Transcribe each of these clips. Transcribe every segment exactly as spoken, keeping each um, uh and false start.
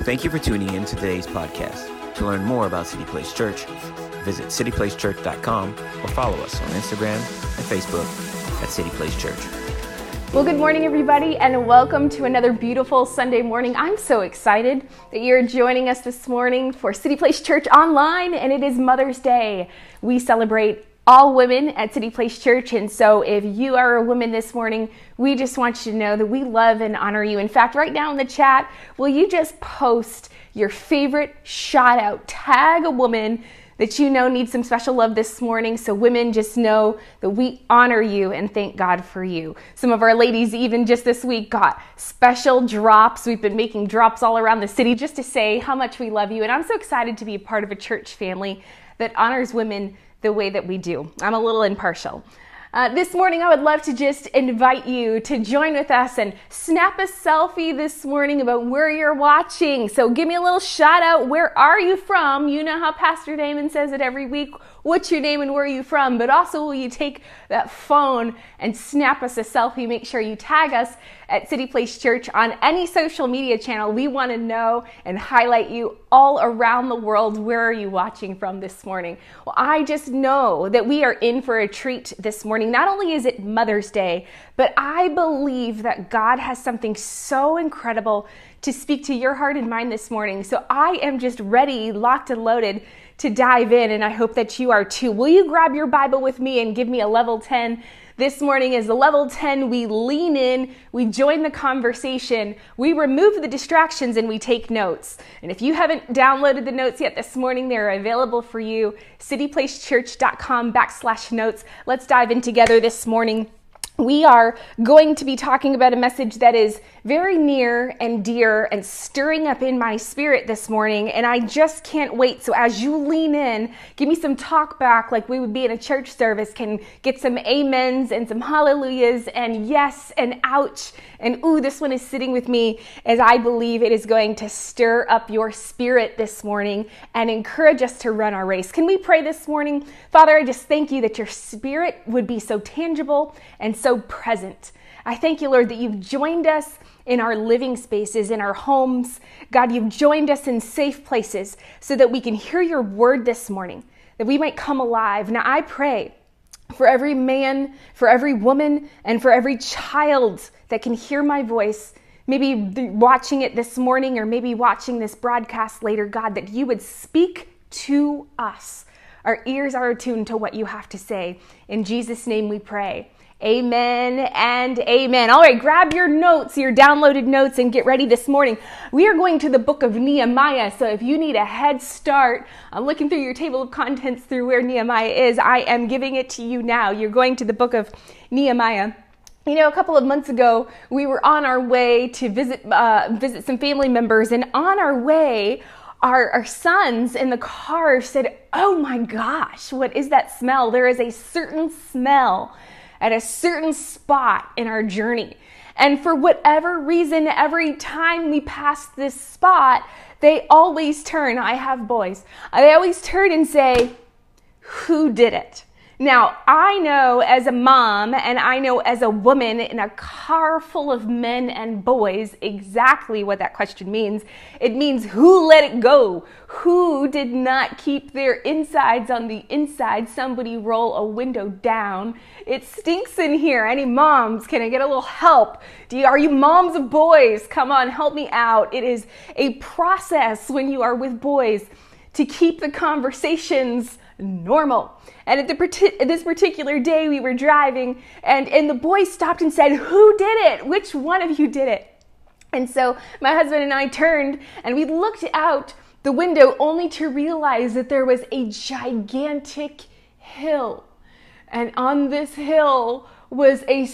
Thank you for tuning in to today's podcast. To learn more about City Place Church, visit city place church dot com or follow us on Instagram and Facebook at City Place Church. Well, good morning, everybody, and welcome to another beautiful Sunday morning. I'm so excited that you're joining us this morning for City Place Church Online, and it is Mother's Day. We celebrate all women at City Place Church, and so if you are a woman this morning, we just want you to know that we love and honor you. In fact, right now in the chat, will you just post your favorite shout out, tag a woman that you know needs some special love this morning, so women just know that we honor you and thank God for you. Some of our ladies even just this week got special drops. We've been making drops all around the city just to say how much we love you, and I'm so excited to be a part of a church family that honors women the way that we do. I'm a little impartial. Uh, this morning, I would love to just invite you to join with us and snap a selfie this morning about where you're watching. So give me a little shout out. Where are you from? You know how Pastor Damon says it every week. What's your name and where are you from? But also, will you take that phone and snap us a selfie? Make sure you tag us at City Place Church on any social media channel. We want to know and highlight you all around the world. Where are you watching from this morning? Well, I just know that we are in for a treat this morning. Not only is it Mother's Day, but I believe that God has something so incredible to speak to your heart and mind this morning. So I am just ready, locked and loaded to dive in, and I hope that you are too. Will you grab your Bible with me and give me a level ten? This morning is the level ten. We lean in, we join the conversation, we remove the distractions, and we take notes. And if you haven't downloaded the notes yet this morning, they're available for you. city place church dot com backslash notes. Let's dive in together this morning. We are going to be talking about a message that is very near and dear and stirring up in my spirit this morning, and I just can't wait. So as you lean in, give me some talk back like we would be in a church service, can get some amens and some hallelujahs and yes and ouch and ooh, this one is sitting with me, as I believe it is going to stir up your spirit this morning and encourage us to run our race. Can we pray this morning? Father, I just thank you that your spirit would be so tangible and so present. I thank you, Lord, that you've joined us in our living spaces, in our homes. God, you've joined us in safe places so that we can hear your word this morning, that we might come alive. Now I pray for every man, for every woman, and for every child that can hear my voice, maybe watching it this morning or maybe watching this broadcast later, God, that you would speak to us. Our ears are attuned to what you have to say. In Jesus' name we pray. Amen and amen. All right, grab your notes, your downloaded notes, and get ready this morning. We are going to the book of Nehemiah, so if you need a head start on looking through your table of contents through where Nehemiah is, I am giving it to you now. You're going to the book of Nehemiah. You know, a couple of months ago, we were on our way to visit uh, visit some family members, and on our way, Our, our sons in the car said, "Oh my gosh, what is that smell?" There is a certain smell at a certain spot in our journey. And for whatever reason, every time we pass this spot, they always turn, I have boys, they always turn and say, "Who did it?" Now, I know as a mom and I know as a woman in a car full of men and boys exactly what that question means. It means who let it go? Who did not keep their insides on the inside? Somebody roll a window down. It stinks in here. Any moms, can I get a little help? Do you, are you moms of boys? Come on, help me out. It is a process when you are with boys to keep the conversations normal. And at the this particular day we were driving and, and the boy stopped and said, "Who did it? Which one of you did it?" And so my husband and I turned and we looked out the window only to realize that there was a gigantic hill. And on this hill was a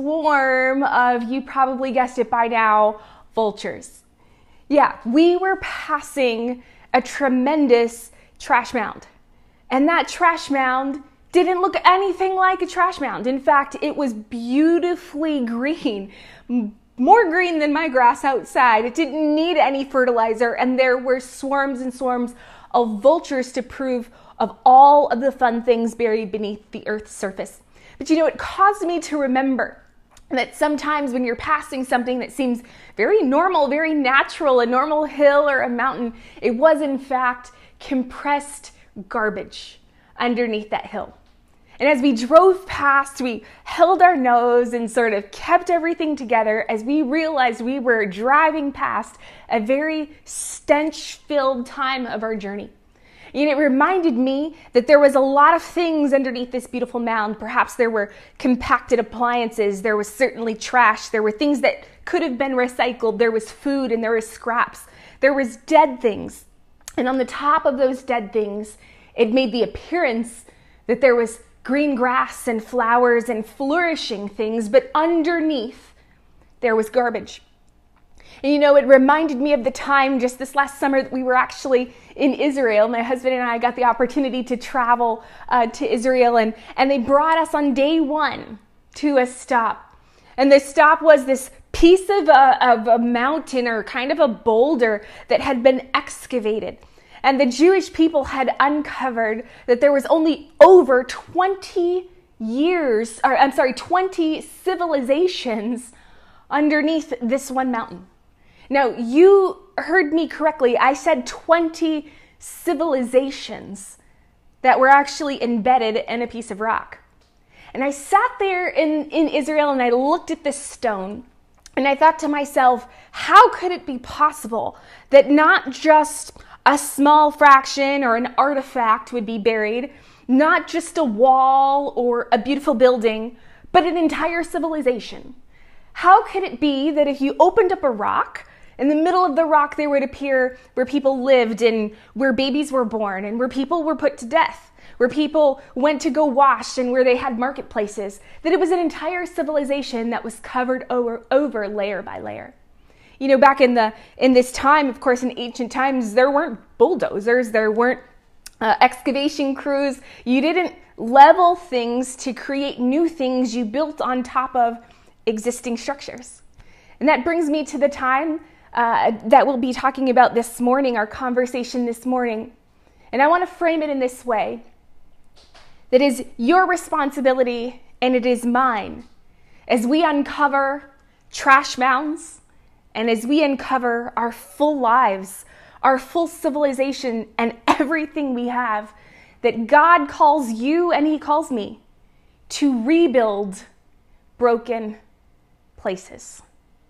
swarm of, you probably guessed it by now, vultures. Yeah, we were passing a tremendous trash mound. And that trash mound didn't look anything like a trash mound. In fact, it was beautifully green, more green than my grass outside. It didn't need any fertilizer, and there were swarms and swarms of vultures to prove of all of the fun things buried beneath the earth's surface. But you know, it caused me to remember And that sometimes when you're passing something that seems very normal, very natural, a normal hill or a mountain, it was in fact compressed garbage underneath that hill. And as we drove past, we held our nose and sort of kept everything together as we realized we were driving past a very stench-filled time of our journey. And it reminded me that there was a lot of things underneath this beautiful mound. Perhaps there were compacted appliances, there was certainly trash, there were things that could have been recycled, there was food and there was scraps, there was dead things. And on the top of those dead things, it made the appearance that there was green grass and flowers and flourishing things, but underneath there was garbage. And you know, it reminded me of the time just this last summer that we were actually in Israel. My husband and I got the opportunity to travel uh, to Israel, and, and they brought us on day one to a stop. And the stop was this piece of a, of a mountain or kind of a boulder that had been excavated. And the Jewish people had uncovered that there was only over twenty years, or I'm sorry, twenty civilizations underneath this one mountain. Now, you heard me correctly. I said twenty civilizations that were actually embedded in a piece of rock. And I sat there in, in Israel and I looked at this stone and I thought to myself, how could it be possible that not just a small fraction or an artifact would be buried, not just a wall or a beautiful building, but an entire civilization? How could it be that if you opened up a rock, in the middle of the rock there would appear where people lived and where babies were born and where people were put to death, where people went to go wash and where they had marketplaces, that it was an entire civilization that was covered over, over layer by layer. You know, back in the in this time, of course, in ancient times, there weren't bulldozers, there weren't uh, excavation crews. You didn't level things to create new things. You built on top of existing structures. And that brings me to the time uh, that we'll be talking about this morning, our conversation this morning. And I want to frame it in this way. That is your responsibility and it is mine as we uncover trash mounds and as we uncover our full lives, our full civilization and everything we have, that God calls you and he calls me to rebuild broken places.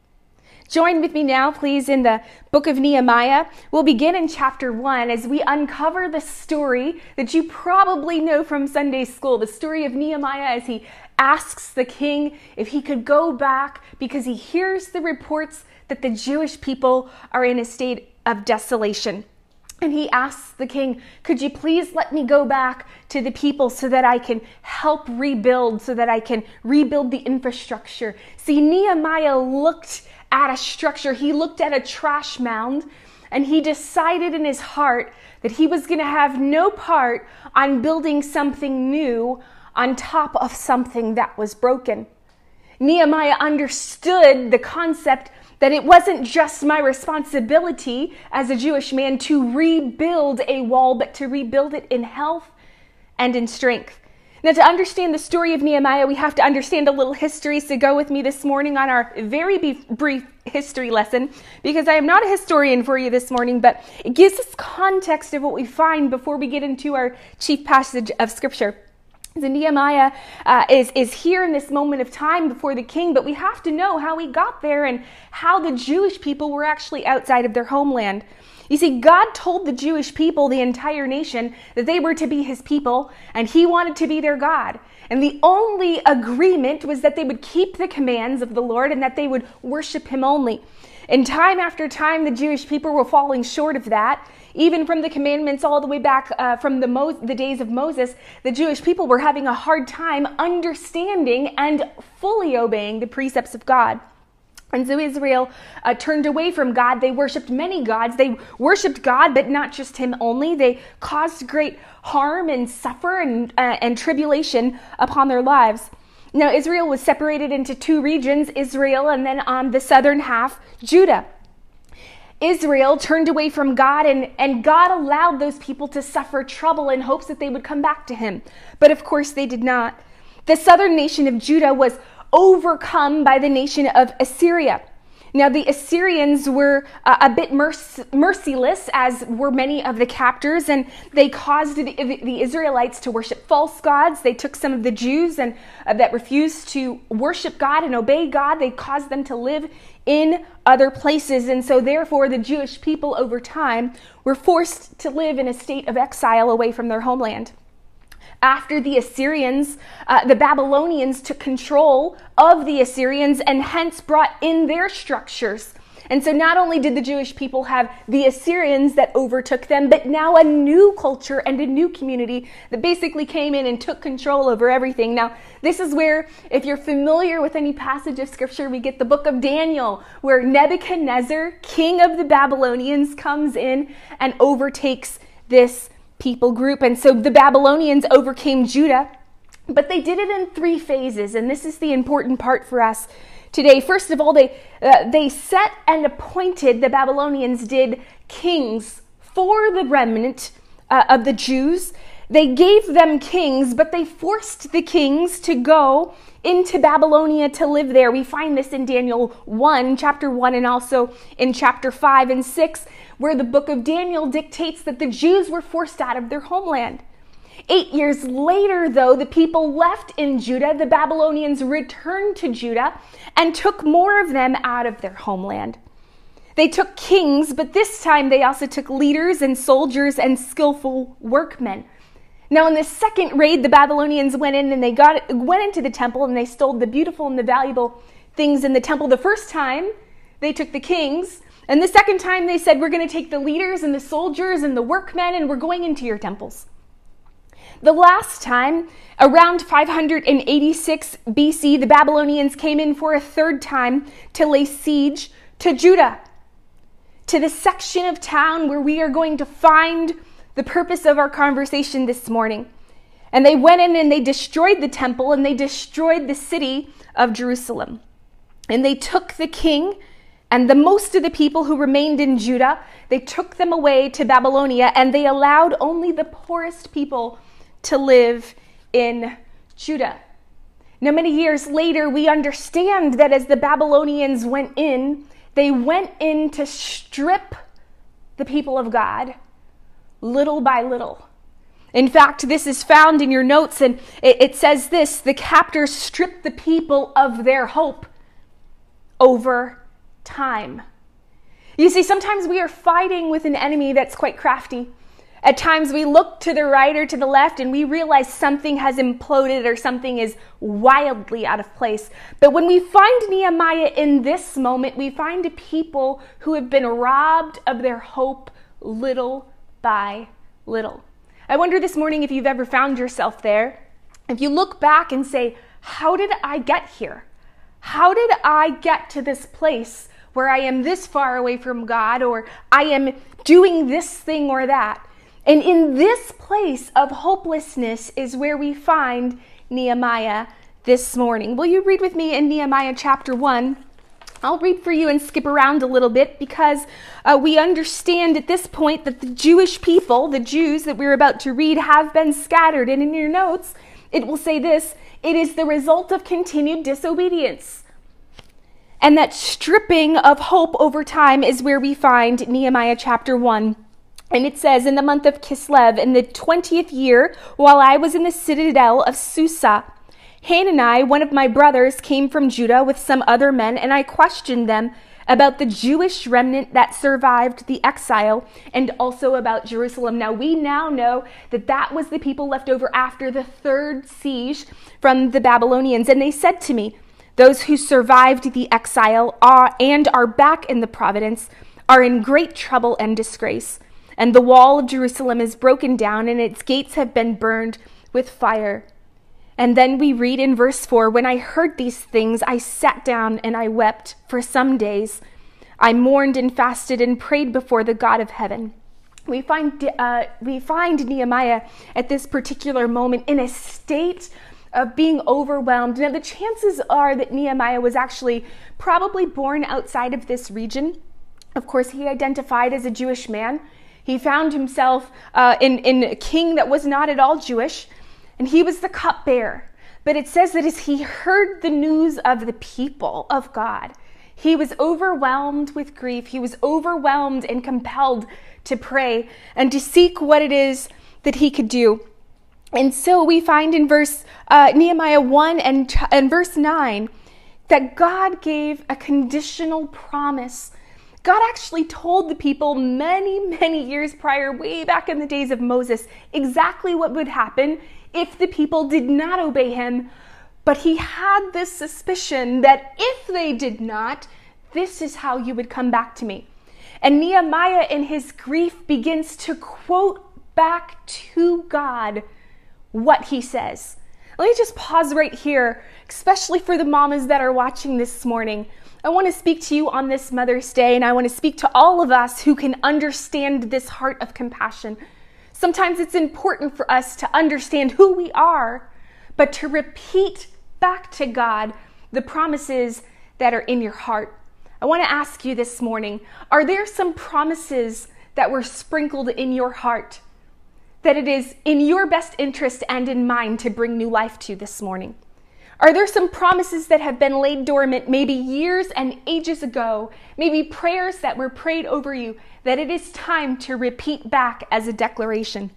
Join with me now, please, in the book of Nehemiah. We'll begin in chapter one as we uncover the story that you probably know from Sunday school, the story of Nehemiah as he asks the king if he could go back because he hears the reports that the Jewish people are in a state of desolation. And he asks the king, could you please let me go back to the people so that I can help rebuild, so that I can rebuild the infrastructure. See, Nehemiah looked at a structure, he looked at a trash mound, and he decided in his heart that he was going to have no part on building something new on top of something that was broken. Nehemiah understood the concept that it wasn't just my responsibility as a Jewish man to rebuild a wall, but to rebuild it in health and in strength. Now, to understand the story of Nehemiah, we have to understand a little history. So go with me this morning on our very brief history lesson, because I am not a historian for you this morning, but it gives us context of what we find before we get into our chief passage of Scripture. So Nehemiah uh, is, is here in this moment of time before the king, but we have to know how he got there and how the Jewish people were actually outside of their homeland. You see, God told the Jewish people, the entire nation, that they were to be his people, and he wanted to be their God. And the only agreement was that they would keep the commands of the Lord and that they would worship him only. And time after time, the Jewish people were falling short of that. Even from the commandments all the way back uh, from the, Mo- the days of Moses, the Jewish people were having a hard time understanding and fully obeying the precepts of God. And so Israel uh, turned away from God. They worshipped many gods. They worshipped God, but not just him only. They caused great harm and suffer and, uh, and tribulation upon their lives. Now, Israel was separated into two regions, Israel and then on the southern half, Judah. Israel turned away from God, and, and God allowed those people to suffer trouble in hopes that they would come back to him. But of course they did not. The southern nation of Judah was overcome by the nation of Assyria. Now, the Assyrians were uh, a bit merc- merciless, as were many of the captors, and they caused the, the Israelites to worship false gods. They took some of the Jews and uh, that refused to worship God and obey God. They caused them to live in other places, and so therefore the Jewish people over time were forced to live in a state of exile away from their homeland. After the Assyrians, uh, the Babylonians took control of the Assyrians and hence brought in their structures. And so not only did the Jewish people have the Assyrians that overtook them, but now a new culture and a new community that basically came in and took control over everything. Now, this is where, if you're familiar with any passage of scripture, we get the book of Daniel, where Nebuchadnezzar, king of the Babylonians, comes in and overtakes this people group. And so the Babylonians overcame Judah, but they did it in three phases. And this is the important part for us today. First of all, they uh, they set and appointed, the Babylonians did, kings for the remnant uh, of the Jews. They gave them kings, but they forced the kings to go into Babylonia to live there. We find this in Daniel one, chapter one, and also in chapter five and six, where the book of Daniel dictates that the Jews were forced out of their homeland. Eight years later, though, the people left in Judah. The Babylonians returned to Judah and took more of them out of their homeland. They took kings, but this time they also took leaders and soldiers and skillful workmen. Now, in the second raid, the Babylonians went in and they got went into the temple and they stole the beautiful and the valuable things in the temple. The first time, they took the kings. And the second time, they said, we're going to take the leaders and the soldiers and the workmen and we're going into your temples. The last time, around five hundred eighty-six B C, the Babylonians came in for a third time to lay siege to Judah, to the section of town where we are going to find the purpose of our conversation this morning. And they went in and they destroyed the temple and they destroyed the city of Jerusalem. And they took the king and the most of the people who remained in Judah, they took them away to Babylonia, and they allowed only the poorest people to live in Judah. Now, many years later, we understand that as the Babylonians went in, they went in to strip the people of God little by little. In fact, this is found in your notes, and it, it says this: the captors stripped the people of their hope over time. You see, sometimes we are fighting with an enemy that's quite crafty. At times we look to the right or to the left and we realize something has imploded or something is wildly out of place. But when we find Nehemiah in this moment, we find a people who have been robbed of their hope little by little. I wonder this morning if you've ever found yourself there. If you look back and say, how did I get here? How did I get to this place where I am this far away from God, or I am doing this thing or that? And in this place of hopelessness is where we find Nehemiah this morning. Will you read with me in Nehemiah chapter one? I'll read for you and skip around a little bit because uh, we understand at this point that the Jewish people, the Jews that we're about to read, have been scattered. And in your notes, it will say this: it is the result of continued disobedience. And that stripping of hope over time is where we find Nehemiah chapter one. And it says, in the month of Kislev, in the twentieth year, while I was in the citadel of Susa, Hanani, one of my brothers, came from Judah with some other men, and I questioned them about the Jewish remnant that survived the exile and also about Jerusalem. Now, we now know that that was the people left over after the third siege from the Babylonians. And they said to me, those who survived the exile are and are back in the province are in great trouble and disgrace. And the wall of Jerusalem is broken down, and its gates have been burned with fire. And then we read in verse four, when I heard these things, I sat down and I wept for some days. I mourned and fasted and prayed before the God of heaven. We find, uh, we find Nehemiah at this particular moment in a state of being overwhelmed. Now, the chances are that Nehemiah was actually probably born outside of this region. Of course, he identified as a Jewish man. He found himself uh, in, in a king that was not at all Jewish, and he was the cupbearer. But it says that as he heard the news of the people of God, he was overwhelmed with grief. He was overwhelmed and compelled to pray and to seek what it is that he could do. And so we find in verse uh, Nehemiah one and, and verse nine that God gave a conditional promise. God actually told the people many, many years prior, way back in the days of Moses, exactly what would happen if the people did not obey him. But he had this suspicion that if they did not, this is how you would come back to me. And Nehemiah, in his grief, begins to quote back to God what he says. Let me just pause right here, especially for the mamas that are watching this morning. I want to speak to you on this Mother's Day, and I want to speak to all of us who can understand this heart of compassion. Sometimes it's important for us to understand who we are, but to repeat back to God the promises that are in your heart. I want to ask you this morning, are there some promises that were sprinkled in your heart that it is in your best interest and in mine to bring new life to this morning? Are there some promises that have been laid dormant maybe years and ages ago, maybe prayers that were prayed over you, that it is time to repeat back as a declaration?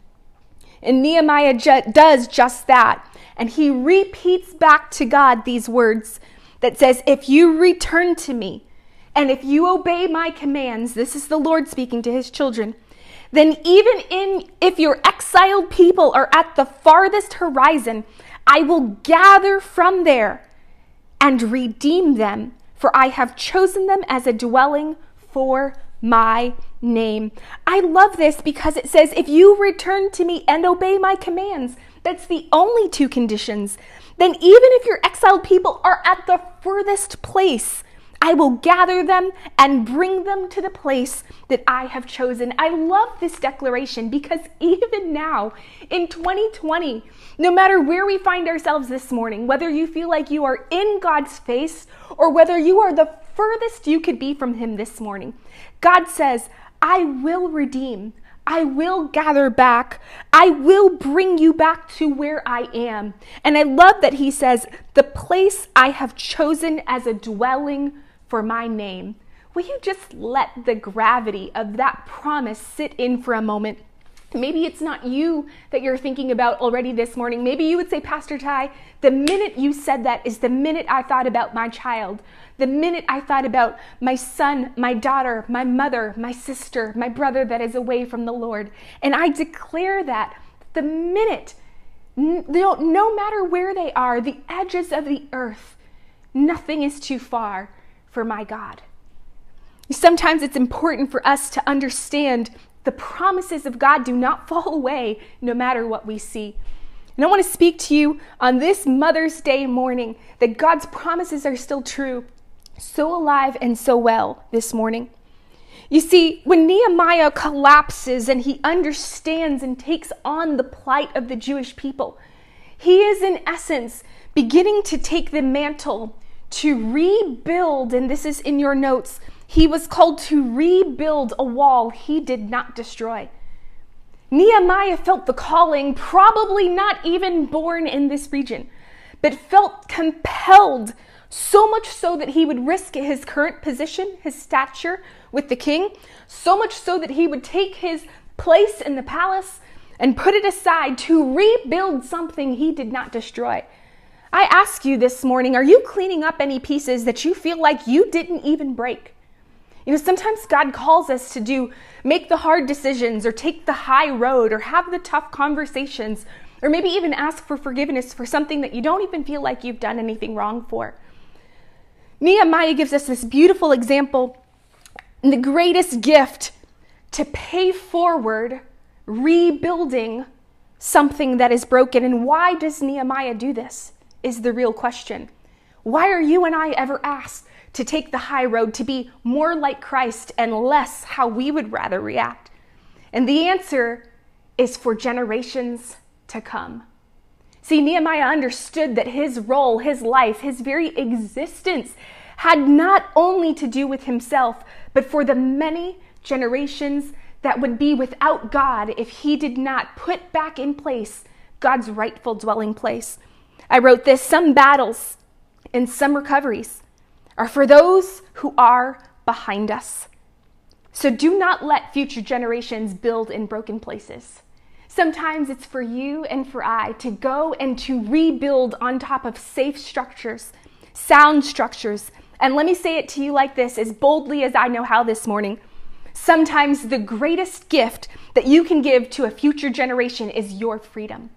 And Nehemiah ju- does just that. And he repeats back to God these words that says, if you return to me and if you obey my commands, this is the Lord speaking to his children, then even in if your exiled people are at the farthest horizon, I will gather from there and redeem them, for I have chosen them as a dwelling for my name. I love this because it says, if you return to me and obey my commands, that's the only two conditions. Then even if your exiled people are at the furthest place, I will gather them and bring them to the place that I have chosen. I love this declaration because even now in twenty twenty, no matter where we find ourselves this morning, whether you feel like you are in God's face or whether you are the furthest you could be from him this morning, God says, I will redeem. I will gather back. I will bring you back to where I am. And I love that he says, the place I have chosen as a dwelling for my name. Will you just let the gravity of that promise sit in for a moment? Maybe it's not you that you're thinking about already this morning. Maybe you would say, Pastor Ty, the minute you said that is the minute I thought about my child. The minute I thought about my son, my daughter, my mother, my sister, my brother that is away from the Lord. And I declare that the minute, no, no matter where they are, the edges of the earth, nothing is too far for my God. Sometimes it's important for us to understand the promises of God do not fall away no matter what we see. And I want to speak to you on this Mother's Day morning that God's promises are still true, so alive and so well this morning. You see, when Nehemiah collapses and he understands and takes on the plight of the Jewish people, he is in essence beginning to take the mantle to rebuild, and this is in your notes, he was called to rebuild a wall he did not destroy. Nehemiah felt the calling, probably not even born in this region, but felt compelled, so much so that he would risk his current position, his stature with the king, so much so that he would take his place in the palace and put it aside to rebuild something he did not destroy. I ask you this morning, are you cleaning up any pieces that you feel like you didn't even break? You know, sometimes God calls us to do, make the hard decisions or take the high road or have the tough conversations or maybe even ask for forgiveness for something that you don't even feel like you've done anything wrong for. Nehemiah gives us this beautiful example, the greatest gift to pay forward rebuilding something that is broken. And why does Nehemiah do this is the real question. Why are you and I ever asked to take the high road, to be more like Christ and less how we would rather react? And the answer is for generations to come. See, Nehemiah understood that his role, his life, his very existence had not only to do with himself, but for the many generations that would be without God if he did not put back in place God's rightful dwelling place. I wrote this: some battles and some recoveries are for those who are behind us. So do not let future generations build in broken places. Sometimes it's for you and for I to go and to rebuild on top of safe structures, sound structures. And let me say it to you like this, as boldly as I know how this morning. Sometimes the greatest gift that you can give to a future generation is your freedom.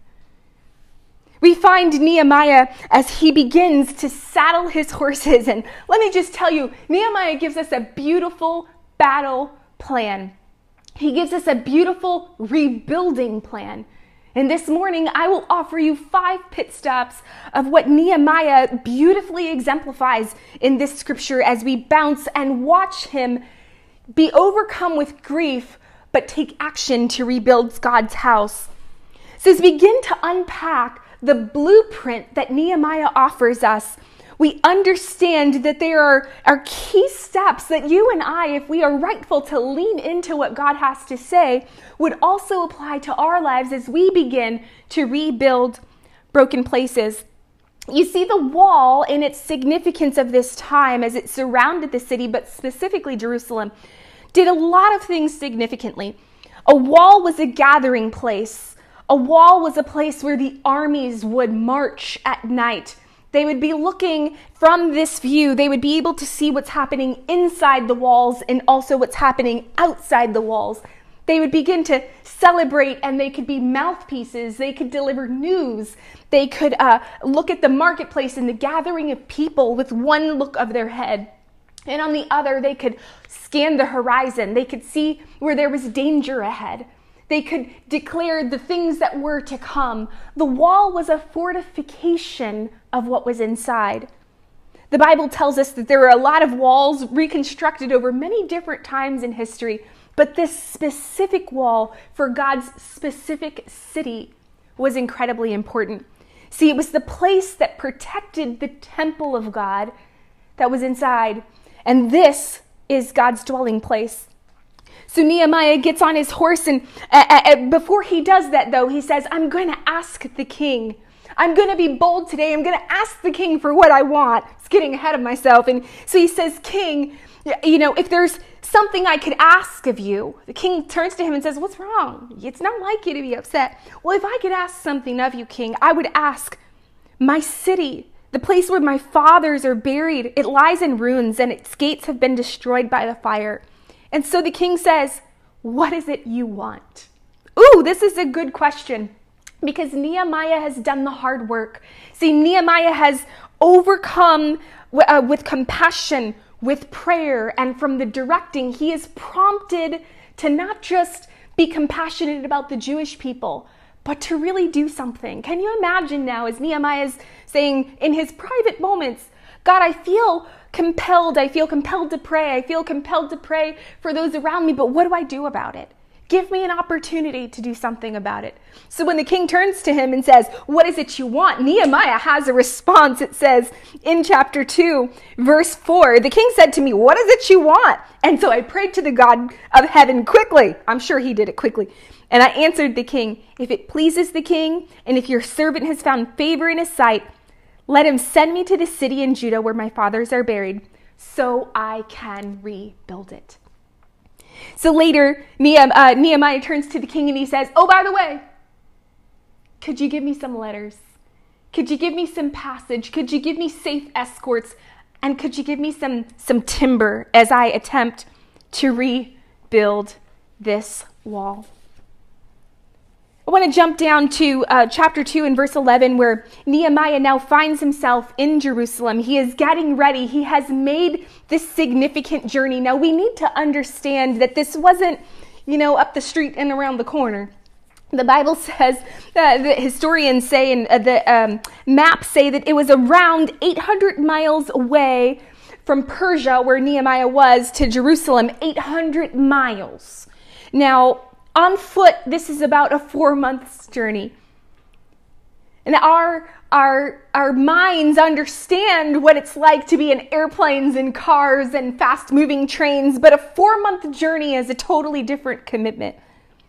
We find Nehemiah as he begins to saddle his horses. And let me just tell you, Nehemiah gives us a beautiful battle plan. He gives us a beautiful rebuilding plan. And this morning, I will offer you five pit stops of what Nehemiah beautifully exemplifies in this scripture as we bounce and watch him be overcome with grief, but take action to rebuild God's house. So as we begin to unpack the blueprint that Nehemiah offers us, we understand that there are, are key steps that you and I, if we are rightful to lean into what God has to say, would also apply to our lives as we begin to rebuild broken places. You see, the wall in its significance of this time as it surrounded the city, but specifically Jerusalem, did a lot of things significantly. A wall was a gathering place. A wall was a place where the armies would march at night. They would be looking from this view. They would be able to see what's happening inside the walls and also what's happening outside the walls. They would begin to celebrate, and they could be mouthpieces. They could deliver news. They could uh, look at the marketplace and the gathering of people with one look of their head. And on the other, they could scan the horizon. They could see where there was danger ahead. They could declare the things that were to come. The wall was a fortification of what was inside. The Bible tells us that there were a lot of walls reconstructed over many different times in history, but this specific wall for God's specific city was incredibly important. See, it was the place that protected the temple of God that was inside, and this is God's dwelling place. So Nehemiah gets on his horse, and uh, uh, before he does that, though, he says, I'm going to ask the king. I'm going to be bold today. I'm going to ask the king for what I want. It's getting ahead of myself. And so he says, King, you know, if there's something I could ask of you. The king turns to him and says, what's wrong? It's not like you to be upset. Well, if I could ask something of you, king, I would ask my city, the place where my fathers are buried. It lies in ruins, and its gates have been destroyed by the fire. And so the king says, what is it you want? Ooh, this is a good question, because Nehemiah has done the hard work. See, Nehemiah has overcome uh, with compassion, with prayer, and from the directing, he is prompted to not just be compassionate about the Jewish people, but to really do something. Can you imagine now, as Nehemiah is saying in his private moments, God, I feel compelled. I feel compelled to pray. I feel compelled to pray for those around me, but what do I do about it? Give me an opportunity to do something about it. So when the king turns to him and says, what is it you want? Nehemiah has a response. It says in chapter two, verse four, the king said to me, what is it you want? And so I prayed to the God of heaven quickly. I'm sure he did it quickly. And I answered the king, if it pleases the king, and if your servant has found favor in his sight, let him send me to the city in Judah where my fathers are buried, so I can rebuild it. So later, Nehemiah, uh, Nehemiah turns to the king and he says, oh, by the way, could you give me some letters? Could you give me some passage? Could you give me safe escorts? And could you give me some, some timber as I attempt to rebuild this wall? I want to jump down to uh, chapter two and verse eleven, where Nehemiah now finds himself in Jerusalem. He is getting ready. He has made this significant journey. Now, we need to understand that this wasn't, you know, up the street and around the corner. The Bible says, uh, the historians say, and uh, the um, maps say that it was around eight hundred miles away from Persia, where Nehemiah was, to Jerusalem, eight hundred miles. Now, on foot, this is about a four months journey. And our, our, our minds understand what it's like to be in airplanes and cars and fast moving trains, but a four month journey is a totally different commitment.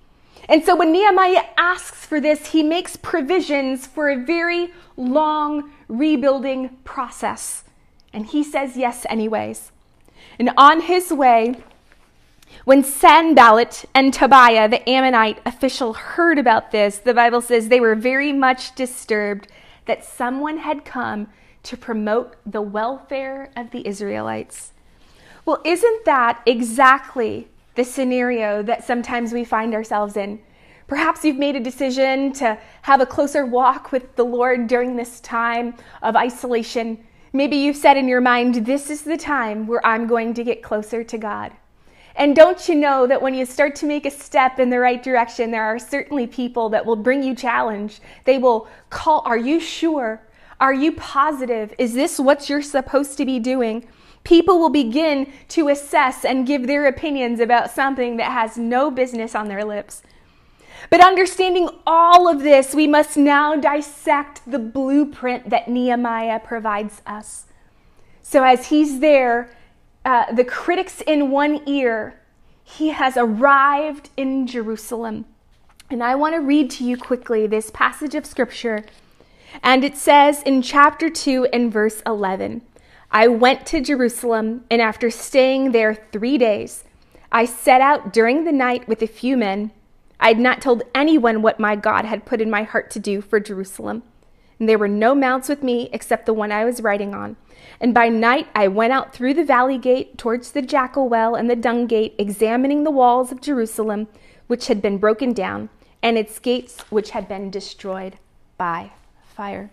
And so when Nehemiah asks for this, he makes provisions for a very long rebuilding process. And he says yes anyways. And on his way, when Sanballat and Tobiah, the Ammonite official, heard about this, the Bible says they were very much disturbed that someone had come to promote the welfare of the Israelites. Well, isn't that exactly the scenario that sometimes we find ourselves in? Perhaps you've made a decision to have a closer walk with the Lord during this time of isolation. Maybe you've said in your mind, this is the time where I'm going to get closer to God. And don't you know that when you start to make a step in the right direction, there are certainly people that will bring you challenge. They will call, are you sure? Are you positive? Is this what you're supposed to be doing? People will begin to assess and give their opinions about something that has no business on their lips. But understanding all of this, we must now dissect the blueprint that Nehemiah provides us. So as he's there, uh, the critics in one ear, he has arrived in Jerusalem. And I want to read to you quickly this passage of scripture. And it says in chapter two and verse eleven, I went to Jerusalem, and after staying there three days, I set out during the night with a few men. I had not told anyone what my God had put in my heart to do for Jerusalem. And there were no mounts with me except the one I was riding on. And by night I went out through the valley gate towards the jackal well and the dung gate, examining the walls of Jerusalem, which had been broken down, and its gates, which had been destroyed by fire.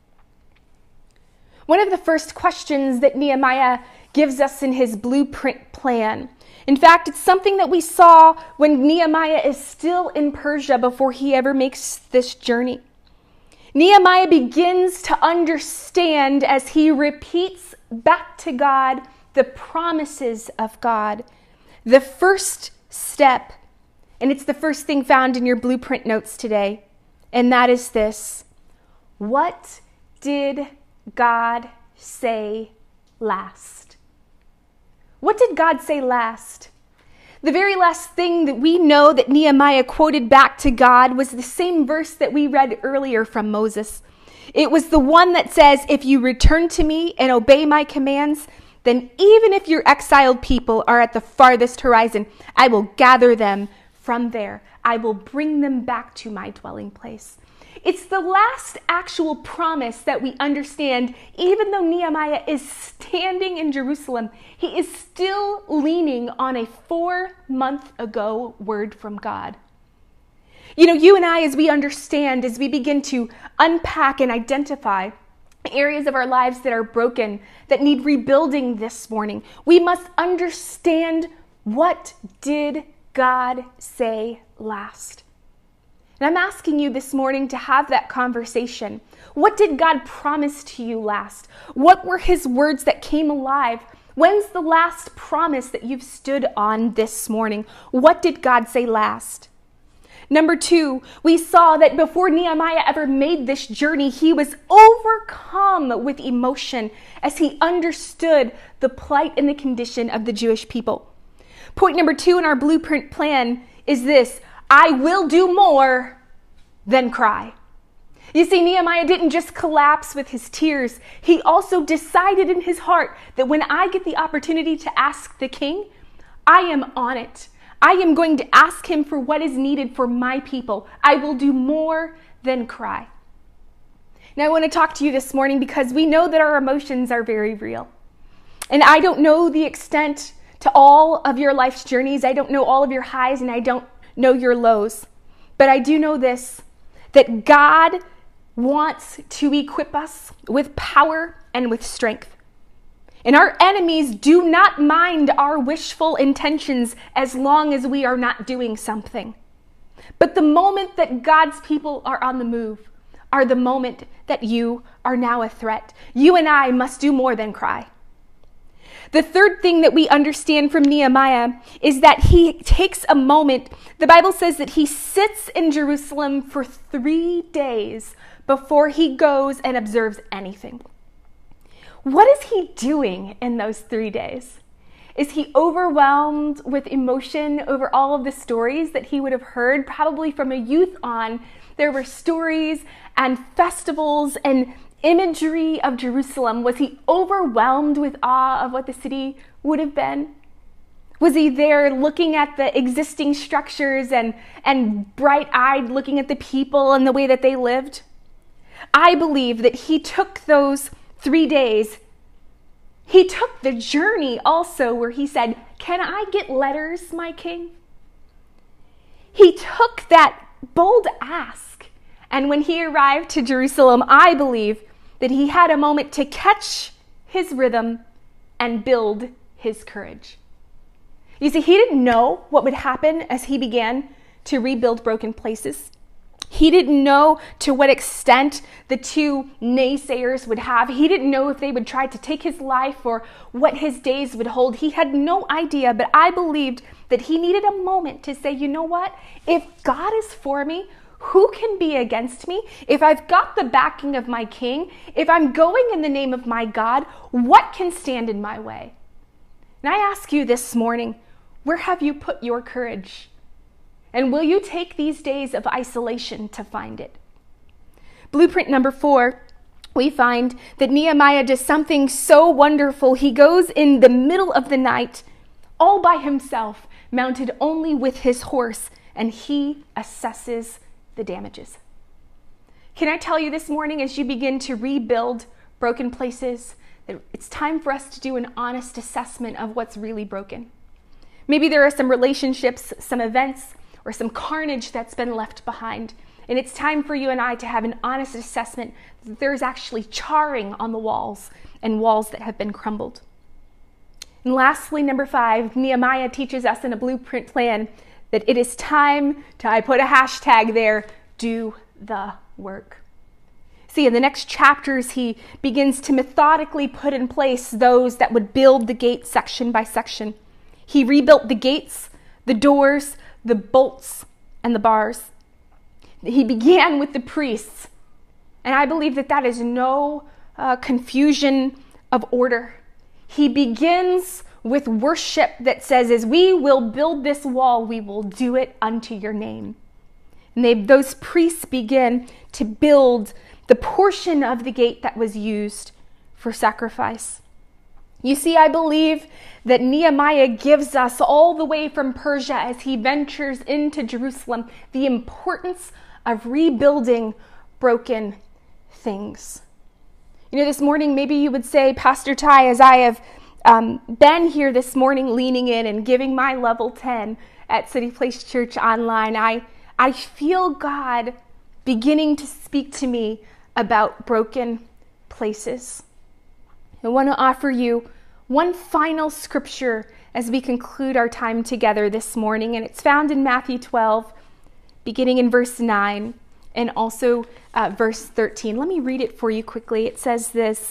One of the first questions that Nehemiah gives us in his blueprint plan. In fact, it's something that we saw when Nehemiah is still in Persia before he ever makes this journey. Nehemiah begins to understand as he repeats back to God the promises of God. The first step, and it's the first thing found in your blueprint notes today, and that is this. What did God say last? What did God say last? The very last thing that we know that Nehemiah quoted back to God was the same verse that we read earlier from Moses. It was the one that says, if you return to me and obey my commands, then even if your exiled people are at the farthest horizon, I will gather them from there. I will bring them back to my dwelling place. It's the last actual promise that we understand. Even though Nehemiah is standing in Jerusalem, he is still leaning on a four month ago word from God. You know, you and I, as we understand, as we begin to unpack and identify areas of our lives that are broken, that need rebuilding this morning, we must understand, what did God say last? And I'm asking you this morning to have that conversation. What did God promise to you last? What were his words that came alive? When's the last promise that you've stood on this morning? What did God say last? Number two, we saw that before Nehemiah ever made this journey, he was overcome with emotion as he understood the plight and the condition of the Jewish people. Point number two in our blueprint plan is this: I will do more than cry. You see, Nehemiah didn't just collapse with his tears. He also decided in his heart that when I get the opportunity to ask the king, I am on it. I am going to ask him for what is needed for my people. I will do more than cry. Now, I want to talk to you this morning because we know that our emotions are very real. And I don't know the extent to all of your life's journeys. I don't know all of your highs, and I don't know your lows. But I do know this, that God wants to equip us with power and with strength. And our enemies do not mind our wishful intentions as long as we are not doing something. But the moment that God's people are on the move are the moment that you are now a threat. You and I must do more than cry. The third thing that we understand from Nehemiah is that he takes a moment. The Bible says that he sits in Jerusalem for three days before he goes and observes anything. What is he doing in those three days? Is he overwhelmed with emotion over all of the stories that he would have heard probably from a youth on? There were stories and festivals and imagery of Jerusalem. Was he overwhelmed with awe of what the city would have been? Was he there looking at the existing structures and, and bright-eyed looking at the people and the way that they lived? I believe that he took those three days. He took the journey also where he said, "Can I get letters, my king?" He took that bold ask. And when he arrived to Jerusalem, I believe that he had a moment to catch his rhythm and build his courage. You see, he didn't know what would happen as he began to rebuild broken places. He didn't know to what extent the two naysayers would have. He didn't know if they would try to take his life or what his days would hold. He had no idea, but I believed that he needed a moment to say, you know what? If God is for me, who can be against me? If I've got the backing of my king, if I'm going in the name of my God, what can stand in my way? And I ask you this morning, where have you put your courage? And will you take these days of isolation to find it? Blueprint number four, we find that Nehemiah does something so wonderful. He goes in the middle of the night, all by himself, mounted only with his horse, and he assesses the damages. Can I tell you this morning, as you begin to rebuild broken places, that it's time for us to do an honest assessment of what's really broken. Maybe there are some relationships, some events, or some carnage that's been left behind. And it's time for you and I to have an honest assessment that there's actually charring on the walls and walls that have been crumbled. And lastly, number five, Nehemiah teaches us in a blueprint plan that it is time to, I put a hashtag there, do the work. See, in the next chapters, he begins to methodically put in place those that would build the gate section by section. He rebuilt the gates, the doors, the bolts, and the bars. He began with the priests. And I believe that that is no uh, confusion of order. He begins with worship that says, as we will build this wall, we will do it unto your name. And they, those priests begin to build the portion of the gate that was used for sacrifice. You see, I believe that Nehemiah gives us all the way from Persia as he ventures into Jerusalem the importance of rebuilding broken things. You know, this morning, maybe you would say, Pastor Ty, as I have um, been here this morning leaning in and giving my level ten at City Place Church Online, I, I feel God beginning to speak to me about broken places. I want to offer you one final scripture as we conclude our time together this morning, and it's found in Matthew twelve, beginning in verse nine, and also uh, verse thirteen. Let me read it for you quickly. It says this: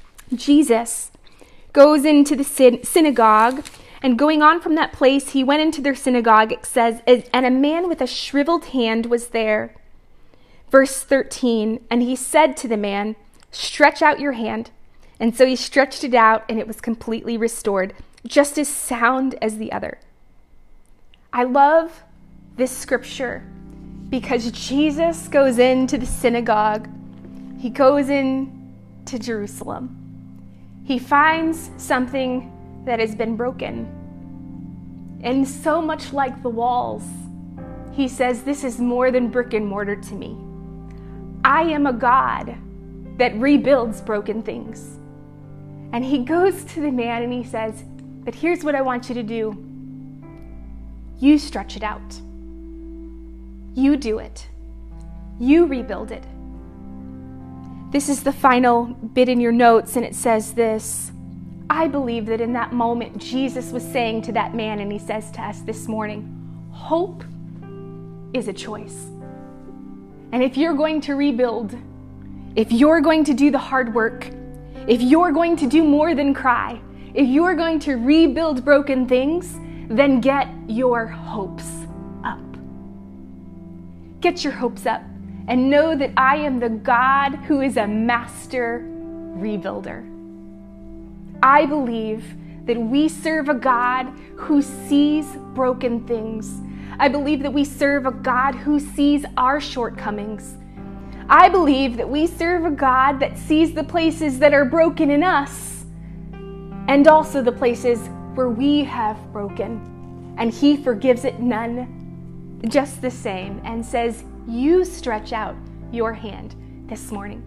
Jesus goes into the syn- synagogue, and going on from that place, he went into their synagogue, it says, and a man with a shriveled hand was there. Verse thirteen, and he said to the man, "Stretch out your hand." And so he stretched it out, and it was completely restored, just as sound as the other. I love this scripture because Jesus goes into the synagogue. He goes in to Jerusalem. He finds something that has been broken. And so much like the walls, he says, this is more than brick and mortar to me. I am a God that rebuilds broken things. And he goes to the man and he says, but here's what I want you to do. You stretch it out. You do it. You rebuild it. This is the final bit in your notes, and it says this: I believe that in that moment, Jesus was saying to that man, and he says to us this morning, hope is a choice. And if you're going to rebuild, if you're going to do the hard work, if you're going to do more than cry, if you're going to rebuild broken things, then get your hopes up. Get your hopes up and know that I am the God who is a master rebuilder. I believe that we serve a God who sees broken things. I believe that we serve a God who sees our shortcomings. I believe that we serve a God that sees the places that are broken in us and also the places where we have broken. And He forgives it none just the same and says, you stretch out your hand this morning.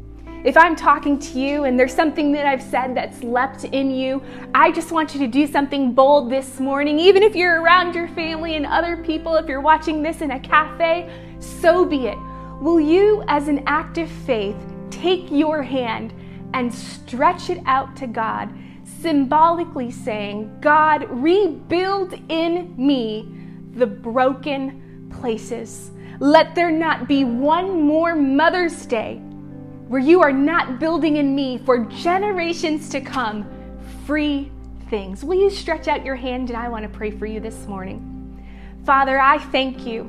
If I'm talking to you and there's something that I've said that's leapt in you, I just want you to do something bold this morning. Even if you're around your family and other people, if you're watching this in a cafe, so be it. Will you, as an act of faith, take your hand and stretch it out to God, symbolically saying, God, rebuild in me the broken places. Let there not be one more Mother's Day where you are not building in me for generations to come free things. Will you stretch out your hand, and I want to pray for you this morning. Father, I thank you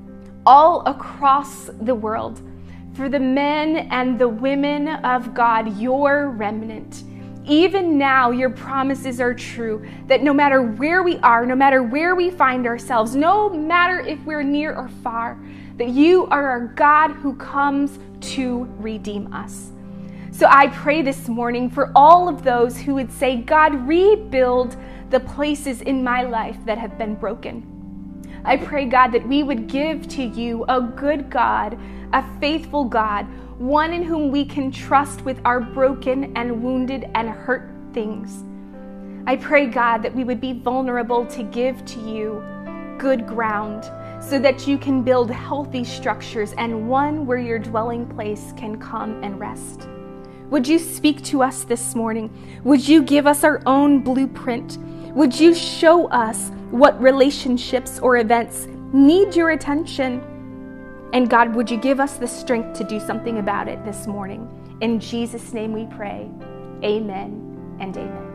all across the world for the men and the women of God, your remnant. Even now, your promises are true, that no matter where we are, no matter where we find ourselves, no matter if we're near or far, that you are a God who comes to redeem us. So I pray this morning for all of those who would say, God, rebuild the places in my life that have been broken. I pray, God, that we would give to you a good God, a faithful God, one in whom we can trust with our broken and wounded and hurt things. I pray, God, that we would be vulnerable to give to you good ground so that you can build healthy structures and one where your dwelling place can come and rest. Would you speak to us this morning? Would you give us our own blueprint? Would you show us what relationships or events need your attention? And God, would you give us the strength to do something about it this morning? In Jesus' name we pray. Amen and amen.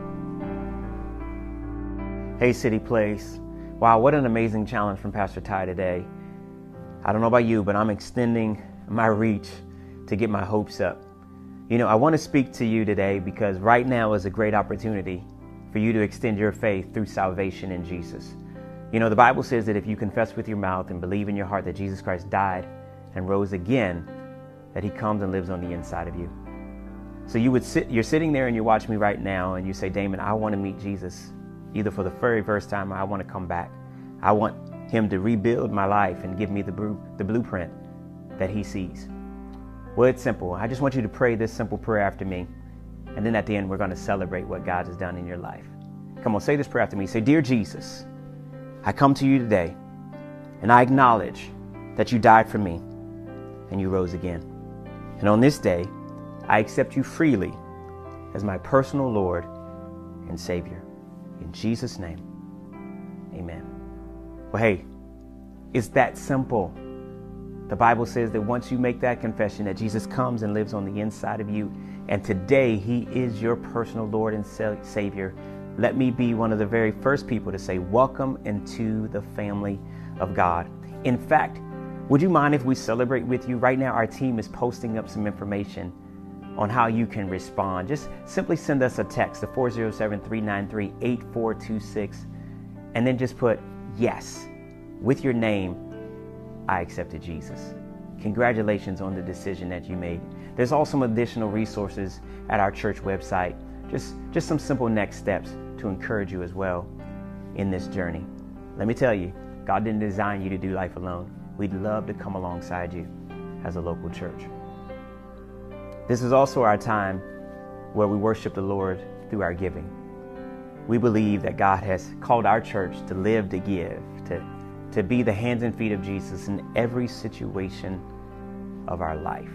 Hey, City Place. Wow, what an amazing challenge from Pastor Ty today. I don't know about you, but I'm extending my reach to get my hopes up. You know, I want to speak to you today because right now is a great opportunity for you to extend your faith through salvation in Jesus. You know, the Bible says that if you confess with your mouth and believe in your heart that Jesus Christ died and rose again, that He comes and lives on the inside of you. So you would sit, you're sitting there and you watch me right now and you say, Damon, I want to meet Jesus either for the very first time or I want to come back. I want Him to rebuild my life and give me the, bru- the blueprint that He sees. Well, it's simple. I just want you to pray this simple prayer after me. And then at the end, we're going to celebrate what God has done in your life. Come on, say this prayer after me. Say, Dear Jesus, I come to you today and I acknowledge that you died for me and you rose again. And on this day, I accept you freely as my personal Lord and Savior. In Jesus' name, amen. Well, hey, it's that simple. The Bible says that once you make that confession that Jesus comes and lives on the inside of you, and today He is your personal Lord and Savior, let me be one of the very first people to say, welcome into the family of God. In fact, would you mind if we celebrate with you? Right now, our team is posting up some information on how you can respond. Just simply send us a text to four oh seven, three nine three, eight four two six and then just put yes with your name. I accepted Jesus. Congratulations on the decision that you made. There's also some additional resources at our church website. Just, just some simple next steps to encourage you as well in this journey. Let me tell you, God didn't design you to do life alone. We'd love to come alongside you as a local church. This is also our time where we worship the Lord through our giving. We believe that God has called our church to live to give, to, to be the hands and feet of Jesus in every situation of our life.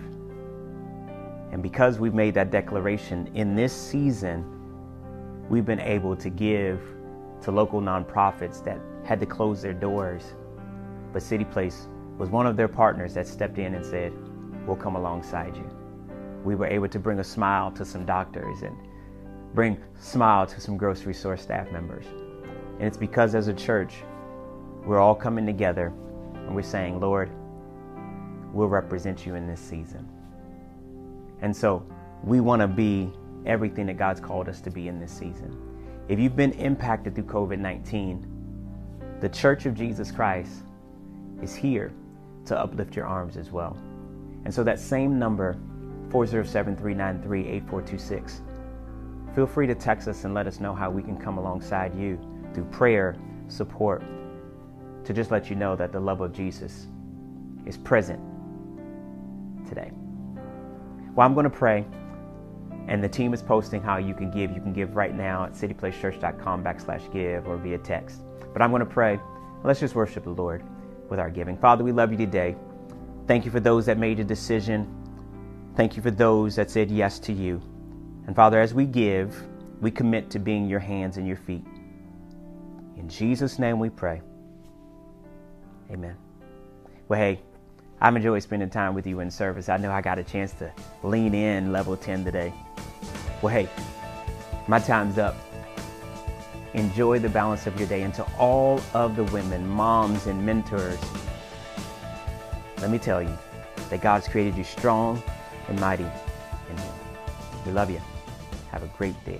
And because we've made that declaration in this season, we've been able to give to local nonprofits that had to close their doors. But City Place was one of their partners that stepped in and said, we'll come alongside you. We were able to bring a smile to some doctors and bring a smile to some grocery store staff members. And it's because as a church, we're all coming together and we're saying, Lord, we'll represent you in this season. And so we want to be everything that God's called us to be in this season. If you've been impacted through covid nineteen, the Church of Jesus Christ is here to uplift your arms as well. And so that same number, four oh seven, three nine three, eight four two six, feel free to text us and let us know how we can come alongside you through prayer, support, to just let you know that the love of Jesus is present today. Well, I'm going to pray, and the team is posting how you can give. You can give right now at cityplacechurch.com backslash give or via text. But I'm going to pray. Let's just worship the Lord with our giving. Father, we love you today. Thank you for those that made a decision. Thank you for those that said yes to you. And Father, as we give, we commit to being your hands and your feet. In Jesus' name we pray. Amen. Well, hey, I've enjoyed spending time with you in service. I know I got a chance to lean in level ten today. Well, hey, my time's up. Enjoy the balance of your day. And to all of the women, moms, and mentors, let me tell you that God's created you strong and mighty in Him. We love you. Have a great day.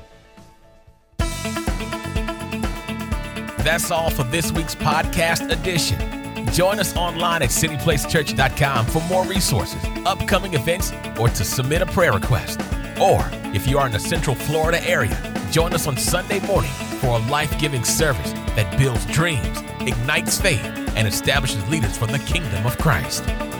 That's all for this week's podcast edition. Join us online at city place church dot com for more resources, upcoming events, or to submit a prayer request. Or, if you are in the Central Florida area, join us on Sunday morning for a life-giving service that builds dreams, ignites faith, and establishes leaders for the kingdom of Christ.